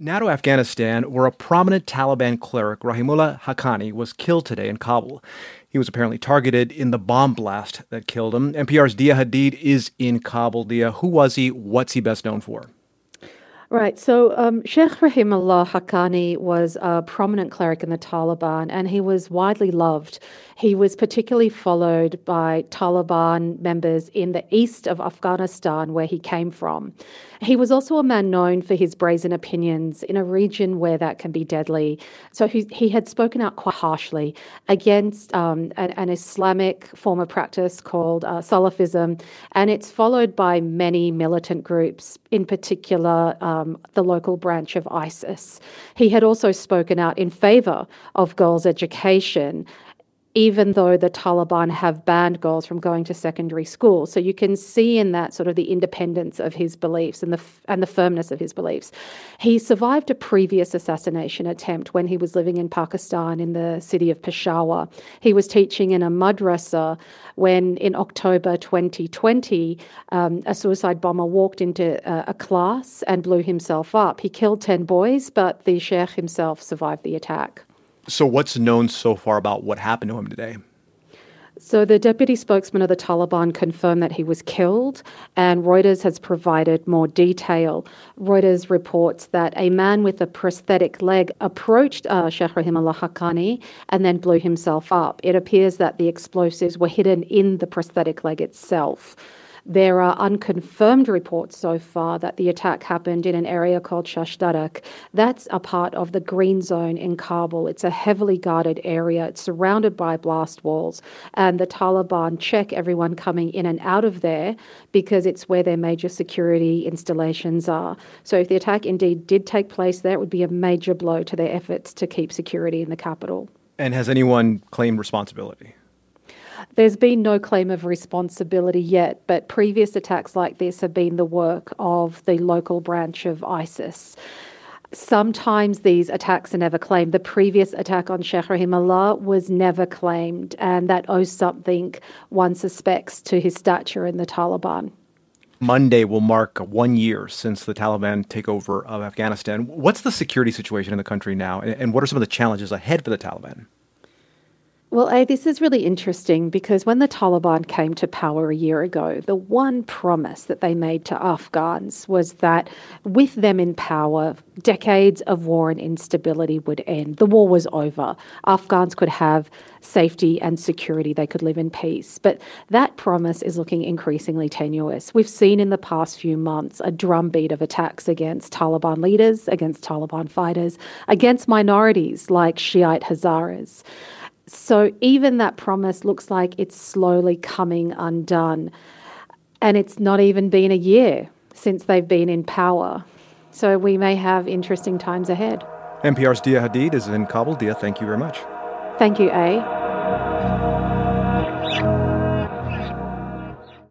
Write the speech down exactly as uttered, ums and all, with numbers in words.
Now to Afghanistan, where a prominent Taliban cleric, Rahimullah Haqqani, was killed today in Kabul. He was apparently targeted in the bomb blast that killed him. N P R's Dia Hadid is in Kabul. Dia, who was he? What's he best known for? Right. So um, Sheikh Rahimullah Haqqani was a prominent cleric in the Taliban, and he was widely loved. He was particularly followed by Taliban members in the east of Afghanistan, where he came from. He was also a man known for his brazen opinions in a region where that can be deadly. So he, he had spoken out quite harshly against um, an, an Islamic form of practice called uh, Salafism, and it's followed by many militant groups, in particular um, the local branch of ISIS. He had also spoken out in favor of girls' education, even though the Taliban have banned girls from going to secondary school. So you can see in that sort of the independence of his beliefs and the and the firmness of his beliefs. He survived a previous assassination attempt when he was living in Pakistan in the city of Peshawar. He was teaching in a madrasa when in October twenty twenty, um, a suicide bomber walked into a, a class and blew himself up. He killed ten boys, but the sheikh himself survived the attack. So what's known so far about what happened to him today? So the deputy spokesman of the Taliban confirmed that he was killed, and Reuters has provided more detail. Reuters reports that a man with a prosthetic leg approached uh, Sheikh Rahimullah Haqqani and then blew himself up. It appears that the explosives were hidden in the prosthetic leg itself. There are unconfirmed reports so far that the attack happened in an area called Shashdarak. That's a part of the green zone in Kabul. It's a heavily guarded area. It's surrounded by blast walls. And the Taliban check everyone coming in and out of there because it's where their major security installations are. So if the attack indeed did take place there, it would be a major blow to their efforts to keep security in the capital. And has anyone claimed responsibility? There's been no claim of responsibility yet, but previous attacks like this have been the work of the local branch of ISIS. Sometimes these attacks are never claimed. The previous attack on Sheikh Rahimullah was never claimed, and that owes something, one suspects, to his stature in the Taliban. Monday will mark one year since the Taliban takeover of Afghanistan. What's the security situation in the country now, and what are some of the challenges ahead for the Taliban? Well, A, this is really interesting because when the Taliban came to power a year ago, the one promise that they made to Afghans was that with them in power, decades of war and instability would end. The war was over. Afghans could have safety and security. They could live in peace. But that promise is looking increasingly tenuous. We've seen in the past few months a drumbeat of attacks against Taliban leaders, against Taliban fighters, against minorities like Shiite Hazaras. So even that promise looks like it's slowly coming undone. And it's not even been a year since they've been in power. So we may have interesting times ahead. N P R's Dia Hadid is in Kabul. Dia, thank you very much. Thank you, A.